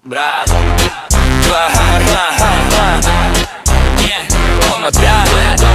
Брат, он опять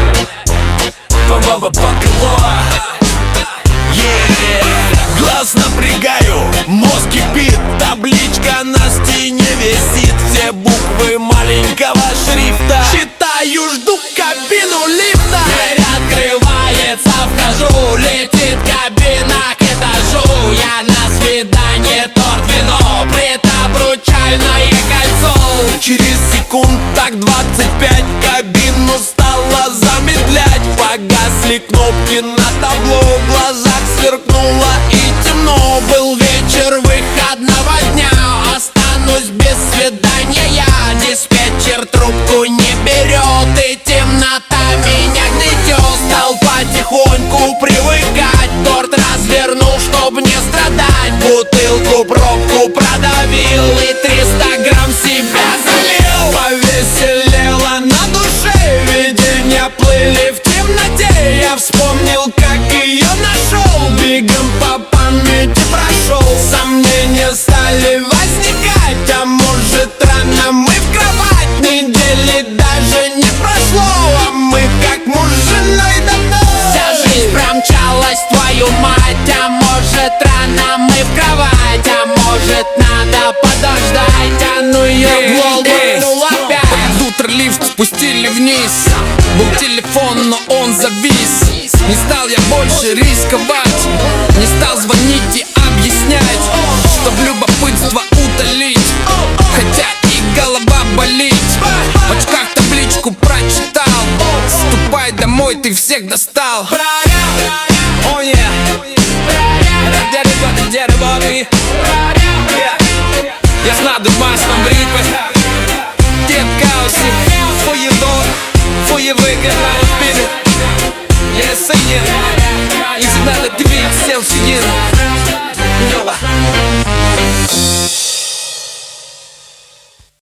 глаз напрягаю, мозг кипит, табличка на стене висит, все буквы маленького шрифта. Читаю, жду кабину лифта. Дверь открывается, вхожу, летит кабина к этажу. Я на свидание, торт, вино, предобручальное кольцо. Через секунд так 25 кабину стала замедлять. Погасли кнопки на табло, в глазах сверкнуло и темно. Был вечер выходного дня, останусь без свидания я. Диспетчер трубку не берет и темнота меня гнетет. Стал потихоньку привыкать, торт развернул, чтоб не страдать. Бутылку пробку продавил и 300 грамм себя залил. Повеселело на душе, видения плыли в темноте. Я вспомнил, как ее нашел, бегом по памяти прошел. Сомнения стали возникать, а может рано мы в кровать. Недели даже не прошло, а мы как муж с женой давно. Вся жизнь промчалась, твою мать, а может рано мы в кровать, а может надо подождать. А ну ее в Волгу опять. Под утро лифт спустили вниз, был телефон, но он завис. Не стал я больше рисковать, не стал звонить и объяснять, чтоб любопытство утолить, хотя и голова болит. В очках табличку прочитал: ступай домой, ты всех достал. Oh yeah, Я знаю домашнем ритме, детка усі твої долі, твої виграли в спину. Я синє